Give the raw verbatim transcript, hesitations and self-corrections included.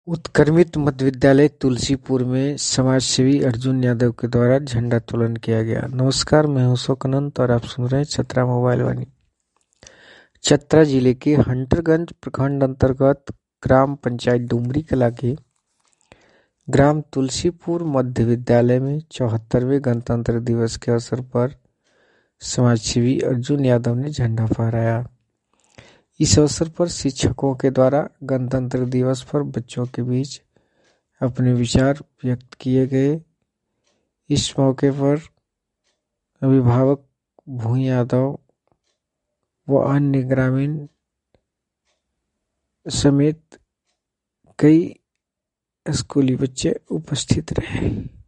उत्क्रमित मध्य विद्यालय तुलसीपुर में समाजसेवी अर्जुन यादव के द्वारा झंडोत्तोलन किया गया। नमस्कार, मैं हूं शोकनंत और आप सुन रहे हैं चतरा मोबाइल वाणी। चतरा जिले के हंटरगंज प्रखंड अंतर्गत ग्राम पंचायत डुमरी कला के ग्राम तुलसीपुर मध्य विद्यालय में चौहत्तरवें गणतंत्र दिवस के अवसर पर समाजसेवी अर्जुन यादव ने झंडा फहराया। इस अवसर पर शिक्षकों के द्वारा गणतंत्र दिवस पर बच्चों के बीच अपने विचार व्यक्त किए गए। इस मौके पर अभिभावक भूई यादव व अन्य ग्रामीण समेत कई स्कूली बच्चे उपस्थित रहे।